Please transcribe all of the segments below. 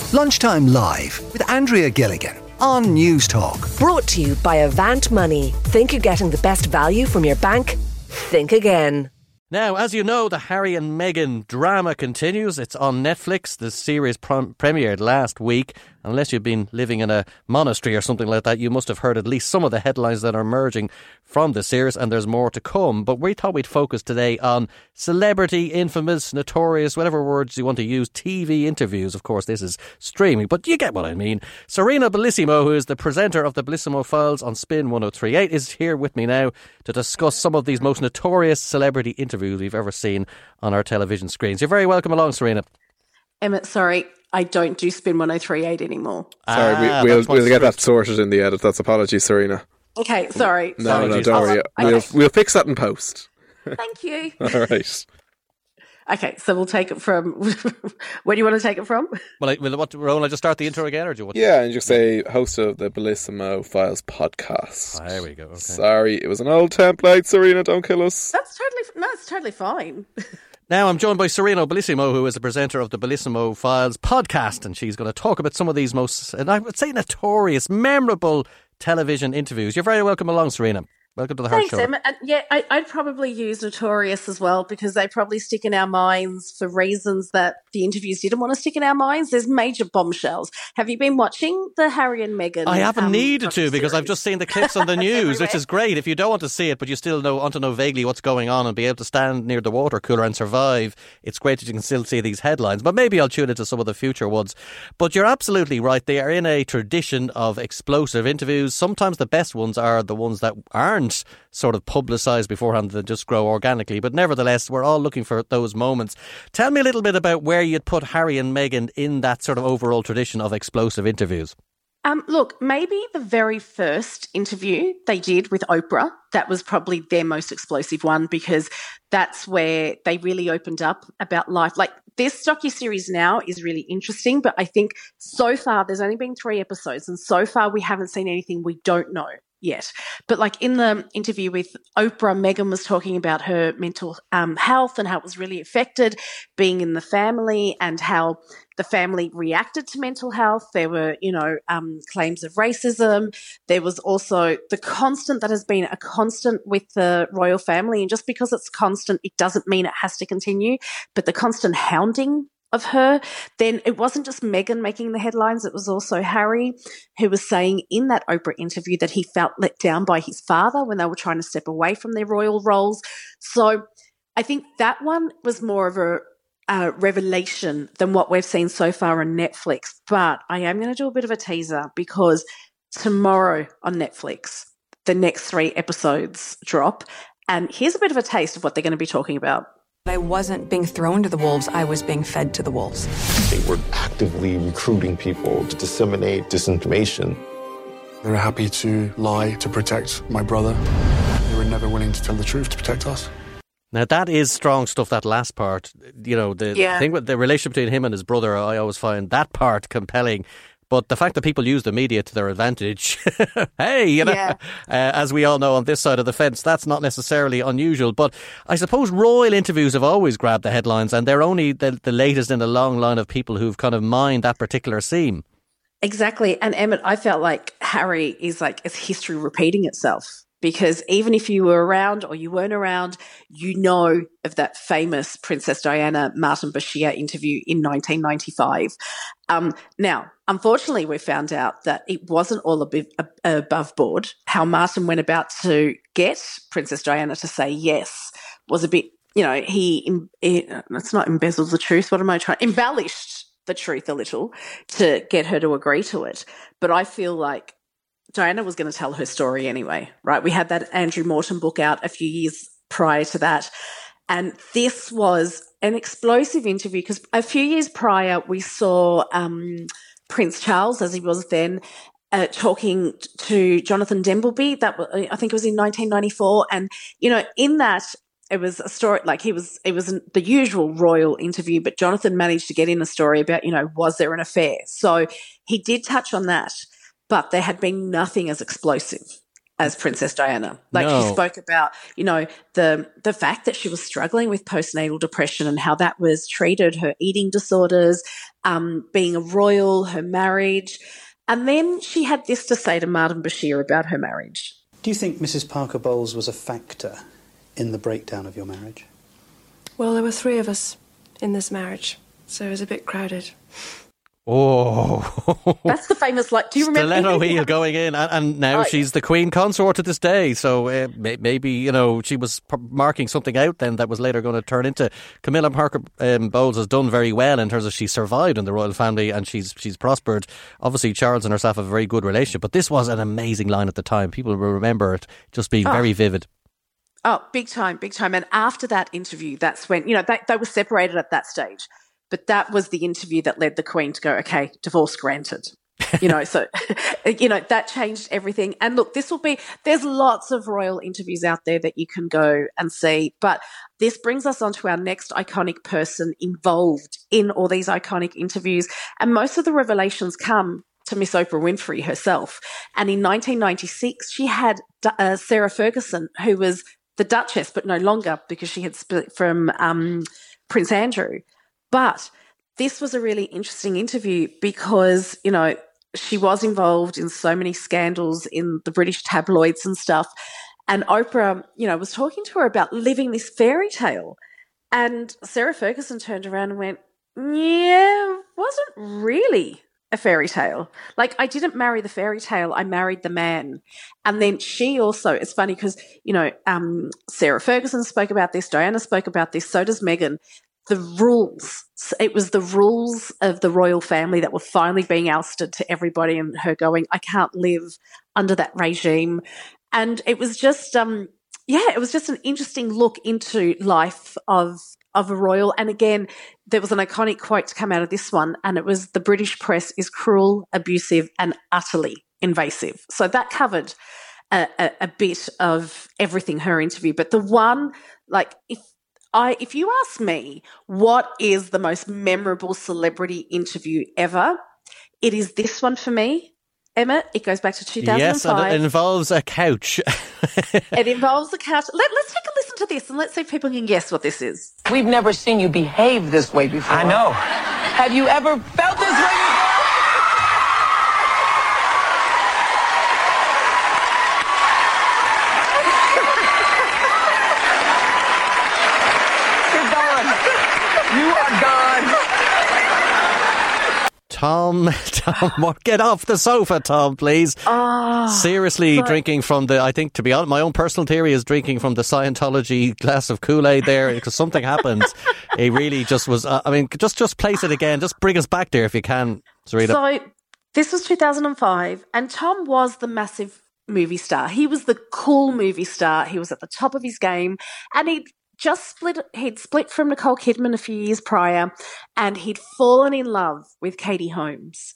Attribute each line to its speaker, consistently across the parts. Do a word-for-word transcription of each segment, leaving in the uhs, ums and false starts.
Speaker 1: Lunchtime Live with Andrea Gilligan on News Talk.
Speaker 2: Brought to you by Avant Money. Think you're getting the best value from your bank? Think again.
Speaker 3: Now, as you know, the Harry and Meghan drama continues. It's on Netflix. The series prom- premiered last week. Unless you've been living in a monastery or something like that, you must have heard at least some of the headlines that are emerging from the series, and there's more to come. But we thought we'd focus today on celebrity, infamous, notorious, whatever words you want to use, T V interviews. Of course, this is streaming, but you get what I mean. Serena Bellissimo, who is the presenter of the Bellissimo Files on Spin one oh three point eight, is here with me now to discuss some of these most notorious celebrity interviews we've ever seen on our television screens. You're very welcome along, Serena.
Speaker 4: Emmett, sorry, I don't do Spin one oh three point eight anymore.
Speaker 5: Sorry,
Speaker 3: Ah,
Speaker 5: we, we'll,
Speaker 3: that's
Speaker 5: we'll
Speaker 3: what's
Speaker 5: get that
Speaker 3: script.
Speaker 5: sorted in the edit. That's apologies, Serena.
Speaker 4: Okay, sorry.
Speaker 5: No,
Speaker 4: sorry.
Speaker 5: no, don't worry.
Speaker 4: Oh,
Speaker 5: We'll,
Speaker 4: okay.
Speaker 5: we'll fix that in post.
Speaker 4: Thank you.
Speaker 5: All right.
Speaker 4: Okay, so we'll take it from... Where do you want to take it from?
Speaker 3: Well, I, will what, Rowan, I just start the intro again, or do you want?
Speaker 5: Yeah, and just say host of the Bellissimo Files podcast.
Speaker 3: Ah, there we go. Okay.
Speaker 5: Sorry, it was an old template, Serena, don't kill us.
Speaker 4: That's totally... No, it's totally fine.
Speaker 3: Now I'm joined by Serena Bellissimo, who is the presenter of the Bellissimo Files podcast, and she's going to talk about some of these most, and I would say, notorious, memorable television interviews. You're very welcome along, Serena. Welcome to the Heart
Speaker 4: Thanks,
Speaker 3: Show.
Speaker 4: Emma. And yeah, I, I'd probably use Notorious as well, because they probably stick in our minds for reasons that the interviews didn't want to stick in our minds. There's major bombshells. Have you been watching the Harry and Meghan?
Speaker 3: I haven't
Speaker 4: um,
Speaker 3: needed to because I've
Speaker 4: docuseries?
Speaker 3: just seen the clips on the news, which is great. If you don't want to see it, but you still know, want to know vaguely what's going on and be able to stand near the water cooler and survive, it's great that you can still see these headlines. But maybe I'll tune into some of the future ones. But you're absolutely right. They are in a tradition of explosive interviews. Sometimes the best ones are the ones that aren't sort of publicised beforehand, that just grow organically. But nevertheless, we're all looking for those moments. Tell me a little bit about where you'd put Harry and Meghan in that sort of overall tradition of explosive interviews.
Speaker 4: Um, look, maybe the very first interview they did with Oprah, that was probably their most explosive one, because that's where they really opened up about life. Like, this docuseries now is really interesting, but I think so far there's only been three episodes, and so far we haven't seen anything we don't know yet. But like in the interview with Oprah, Meghan was talking about her mental um, health and how it was really affected being in the family, and how the family reacted to mental health. There were, you know, um, claims of racism. There was also the constant that has been a constant with the royal family. And just because it's constant, it doesn't mean it has to continue. But the constant hounding of her, then it wasn't just Meghan making the headlines, it was also Harry, who was saying in that Oprah interview that he felt let down by his father when they were trying to step away from their royal roles. So I think that one was more of a uh, revelation than what we've seen so far on Netflix. But I am going to do a bit of a teaser, because tomorrow on Netflix, the next three episodes drop. And here's a bit of a taste of what they're going to be talking about.
Speaker 6: I wasn't being thrown to the wolves, I was being fed to the wolves.
Speaker 7: They were actively recruiting people to disseminate disinformation.
Speaker 8: They were happy to lie to protect my brother. They were never willing to tell the truth to protect us.
Speaker 3: Now, that is strong stuff, that last part. You know, the
Speaker 4: Yeah.
Speaker 3: thing with the relationship between him and his brother, I always find that part compelling. But the fact that people use the media to their advantage, hey, you know,
Speaker 4: Yeah.
Speaker 3: uh, as we all know on this side of the fence, that's not necessarily unusual. But I suppose royal interviews have always grabbed the headlines, and they're only the, the latest in a long line of people who've kind of mined that particular seam.
Speaker 4: Exactly. And Emmett, I felt like Harry is like, it's history repeating itself. Because even if you were around or you weren't around, you know of that famous Princess Diana Martin Bashir interview in nineteen ninety-five. Um, now, unfortunately, we found out that it wasn't all above, above board. How Martin went about to get Princess Diana to say yes was a bit, you know, he, it, it's not embezzled the truth. What am I trying? Embellished the truth a little to get her to agree to it. But I feel like Diana was going to tell her story anyway, right? We had that Andrew Morton book out a few years prior to that. And this was an explosive interview, because a few years prior we saw um, Prince Charles, as he was then, uh, talking to Jonathan Dimbleby. That was, I think it was in nineteen ninety-four. And, you know, in that, it was a story, like he was, it was the usual royal interview, but Jonathan managed to get in a story about, you know, was there an affair? So he did touch on that. But there had been nothing as explosive as Princess Diana. Like
Speaker 3: No.
Speaker 4: she spoke about, you know, the the fact that she was struggling with postnatal depression and how that was treated, her eating disorders, um, being a royal, her marriage. And then she had this to say to Martin Bashir about her marriage.
Speaker 9: Do you think Missus Parker Bowles was a factor in the breakdown of your marriage?
Speaker 6: Well, there were three of us in this marriage, so it was a bit crowded.
Speaker 3: Oh,
Speaker 4: That's the famous, like, do you remember?
Speaker 3: stiletto heel going in, and, and now
Speaker 4: Oh,
Speaker 3: she's the Queen Consort to this day. So uh, may, maybe, you know, she was p- marking something out then that was later going to turn into. Camilla Parker um, Bowles has done very well in terms of she survived in the royal family and she's she's prospered. Obviously, Charles and herself have a very good relationship, but this was an amazing line at the time. People will remember it just being
Speaker 4: Oh.
Speaker 3: very vivid.
Speaker 4: Oh, big time, big time. And after that interview, that's when, you know, they, they were separated at that stage. But that was the interview that led the Queen to go, okay, divorce granted. You know, so, you know, that changed everything. And look, this will be, there's lots of royal interviews out there that you can go and see. But this brings us on to our next iconic person involved in all these iconic interviews. And most of the revelations come to Miss Oprah Winfrey herself. And in nineteen ninety-six, she had uh, Sarah Ferguson, who was the Duchess, but no longer because she had split from um, Prince Andrew. But this was a really interesting interview because, you know, she was involved in so many scandals in the British tabloids and stuff. And Oprah, you know, was talking to her about living this fairy tale. And Sarah Ferguson turned around and went, yeah, wasn't really a fairy tale. Like, I didn't marry the fairy tale, I married the man. And then she also, it's funny because, you know, um, Sarah Ferguson spoke about this, Diana spoke about this, so does Meghan. The rules, it was the rules of the royal family that were finally being ousted to everybody, and her going, I can't live under that regime. And it was just, um, yeah, it was just an interesting look into life of of a royal. And again, there was an iconic quote to come out of this one, and it was, the British press is cruel, abusive, and utterly invasive. So that covered a, a, a bit of everything, her interview. But the one, like, if I, if you ask me what is the most memorable celebrity interview ever, it is this one for me, Emma. It goes back to two thousand five.
Speaker 3: Yes, and it involves a couch.
Speaker 4: It involves a couch. Let, let's take a listen to this and let's see if people can guess what this is.
Speaker 10: We've never seen you behave this way before.
Speaker 11: I know.
Speaker 10: Have you ever felt this way before? You are gone.
Speaker 3: Tom, Tom, get off the sofa, Tom, please.
Speaker 4: Oh,
Speaker 3: Seriously,
Speaker 4: but-
Speaker 3: drinking from the, I think, to be honest, my own personal theory is drinking from the Scientology glass of Kool-Aid there, because something happened. It really just was, uh, I mean, just just place it again. Just bring us back there if you can, Sarita.
Speaker 4: So this was two thousand five, and Tom was the massive movie star. He was the cool movie star. He was at the top of his game, and he'd just split, he'd split from Nicole Kidman a few years prior, and he'd fallen in love with Katie Holmes.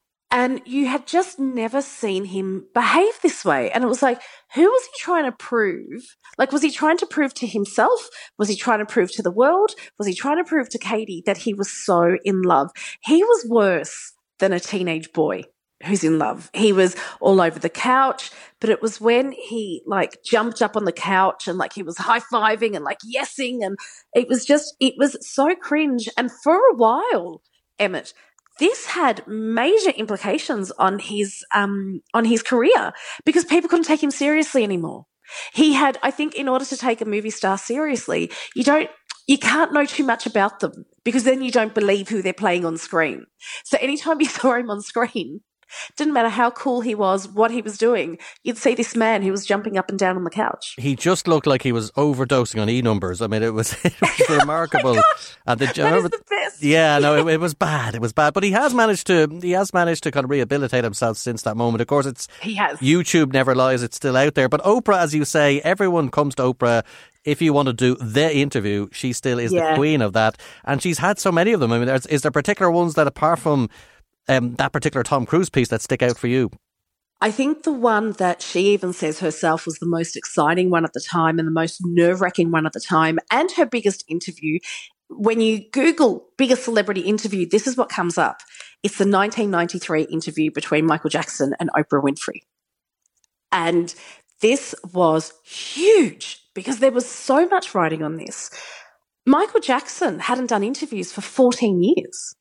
Speaker 4: And you had just never seen him behave this way. And it was like, who was he trying to prove? Like, was he trying to prove to himself? Was he trying to prove to the world? Was he trying to prove to Katie that he was so in love? He was worse than a teenage boy who's in love. He was all over the couch, but it was when he like jumped up on the couch and like he was high-fiving and like yesing, and it was just, it was so cringe. And for a while, Emmett, this had major implications on his um on his career because people couldn't take him seriously anymore. He had, I think, in order to take a movie star seriously, you don't you can't know too much about them because then you don't believe who they're playing on screen. So anytime you saw him on screen, didn't matter how cool he was, what he was doing, you'd see this man who was jumping up and down on the couch.
Speaker 3: He just looked like he was overdosing on E-numbers. I mean, it was, it was remarkable.
Speaker 4: Oh
Speaker 3: and the,
Speaker 4: that
Speaker 3: remember,
Speaker 4: is the best.
Speaker 3: Yeah, no, it, it was bad. It was bad. But he has managed to, he has managed to kind of rehabilitate himself since that moment. Of course, it's
Speaker 4: He has.
Speaker 3: YouTube never lies. It's still out there. But Oprah, as you say, everyone comes to Oprah. If you want to do the interview, she still is
Speaker 4: Yeah.
Speaker 3: the queen of that. And she's had so many of them. I mean, there's, is there particular ones that apart from Um, that particular Tom Cruise piece that stick out for you?
Speaker 4: I think the one that she even says herself was the most exciting one at the time and the most nerve-wracking one at the time, and her biggest interview. When you Google biggest celebrity interview, this is what comes up. It's the nineteen ninety-three interview between Michael Jackson and Oprah Winfrey. And this was huge because there was so much writing on this. Michael Jackson hadn't done interviews for fourteen years.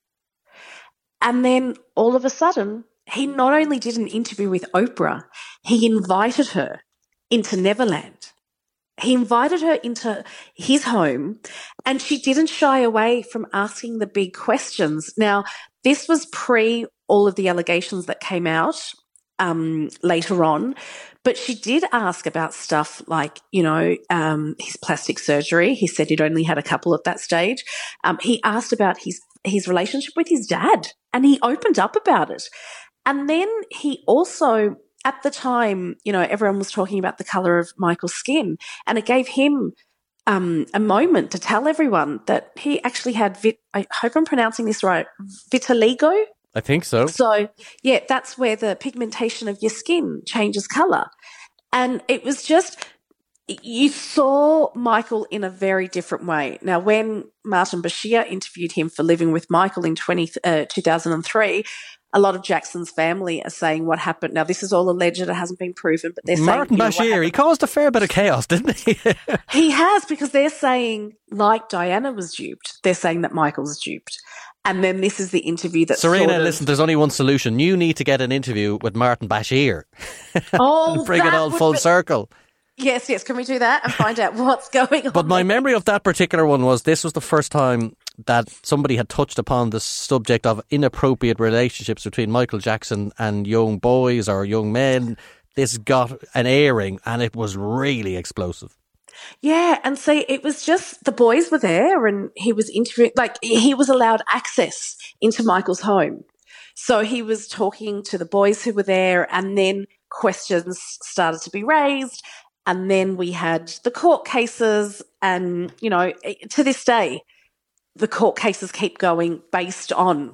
Speaker 4: And then all of a sudden, he not only did an interview with Oprah, he invited her into Neverland. He invited her into his home, and she didn't shy away from asking the big questions. Now, this was pre all of the allegations that came out um, later on, but she did ask about stuff like, you know, um, his plastic surgery. He said he'd only had a couple at that stage. Um, he asked about his, his relationship with his dad, and he opened up about it. And then he also, at the time, you know, everyone was talking about the colour of Michael's skin, and it gave him um, a moment to tell everyone that he actually had, vit- I hope I'm pronouncing this right, vitiligo.
Speaker 3: I think so.
Speaker 4: So, yeah, that's where the pigmentation of your skin changes colour. And it was just, you saw Michael in a very different way. Now, when Martin Bashir interviewed him for Living with Michael in twenty, uh, two thousand three, a lot of Jackson's family are saying what happened. Now, this is all alleged. It hasn't been proven, but they're saying...
Speaker 3: Martin Bashir, he caused a fair bit of chaos, didn't he?
Speaker 4: He has, because they're saying, like Diana was duped, they're saying that Michael's duped. And then this is the interview that
Speaker 3: Serena,
Speaker 4: sort of,
Speaker 3: listen, there's only one solution. You need to get an interview with Martin Bashir.
Speaker 4: Oh,
Speaker 3: and bring it all full
Speaker 4: be-
Speaker 3: circle.
Speaker 4: Yes, yes. Can we do that and find out what's going on?
Speaker 3: But my memory of that particular one was this was the first time that somebody had touched upon the subject of inappropriate relationships between Michael Jackson and young boys or young men. This got an airing, and it was really explosive.
Speaker 4: Yeah, and see, it was just the boys were there, and he was interviewing, like he was allowed access into Michael's home. So he was talking to the boys who were there, and then questions started to be raised. And then we had the court cases, and, you know, to this day, the court cases keep going based on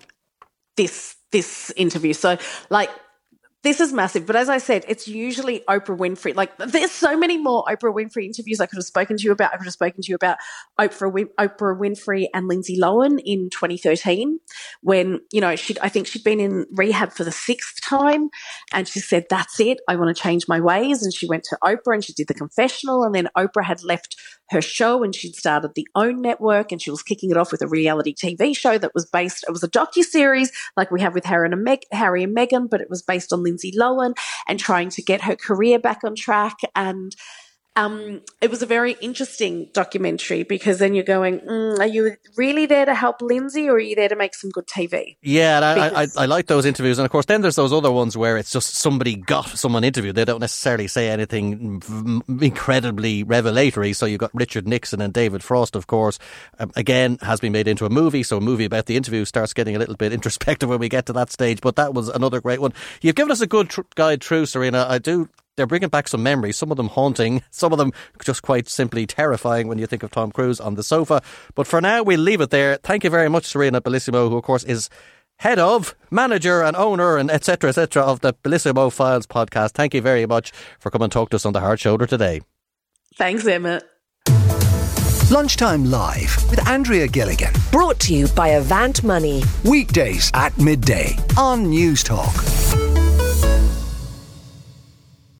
Speaker 4: this this interview. So, like, this is massive. But as I said, it's usually Oprah Winfrey. Like, there's so many more Oprah Winfrey interviews I could have spoken to you about. I could have spoken to you about Oprah Win- Oprah Winfrey and Lindsay Lohan in twenty thirteen when, you know, she I think she'd been in rehab for the sixth time, and she said, that's it, I want to change my ways. And she went to Oprah and she did the confessional, and then Oprah had left her show and she'd started the OWN network, and she was kicking it off with a reality T V show that was based, it was a docuseries like we have with Harry and, Meg, Harry and Meghan, but it was based on Lindsay Lohan and trying to get her career back on track. And um, it was a very interesting documentary, because then you're going, mm, are you really there to help Lindsay, or are you there to make some good T V?
Speaker 3: Yeah, and I, I, I like those interviews. And of course, then there's those other ones where it's just somebody got someone interviewed. They don't necessarily say anything incredibly revelatory. So you've got Richard Nixon and David Frost, of course, um, again, has been made into a movie. So a movie about the interview starts getting a little bit introspective when we get to that stage. But that was another great one. You've given us a good tr- guide through, Serena. I do... They're bringing back some memories, some of them haunting, some of them just quite simply terrifying when you think of Tom Cruise on the sofa. But for now, we'll leave it there. Thank you very much, Serena Bellissimo, who, of course, is head of, manager and owner and et cetera, et cetera of the Bellissimo Files podcast. Thank you very much for coming and talk to us on The Hard Shoulder today.
Speaker 4: Thanks, Emma.
Speaker 1: Lunchtime Live with Andrea Gilligan.
Speaker 2: Brought to you by Avant Money.
Speaker 1: Weekdays at midday on News Talk.